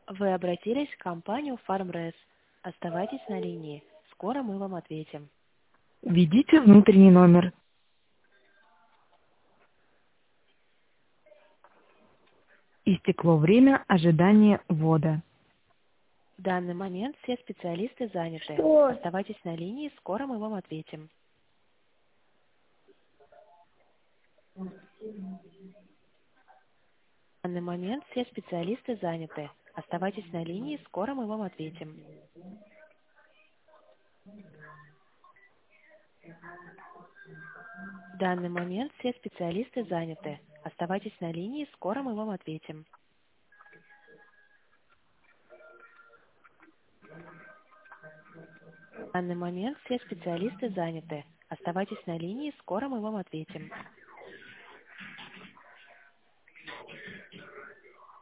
Вы обратились в компанию FarmRes. Оставайтесь на линии. Скоро мы вам ответим. Введите внутренний номер. Истекло время ожидания ввода. В данный момент все специалисты заняты. Что? Оставайтесь на линии, скоро мы вам ответим. В данный момент все специалисты заняты. Оставайтесь на линии, скоро мы вам ответим. В данный момент все специалисты заняты. Оставайтесь на линии, скоро мы вам ответим. В данный момент все специалисты заняты. Оставайтесь на линии, скоро мы вам ответим.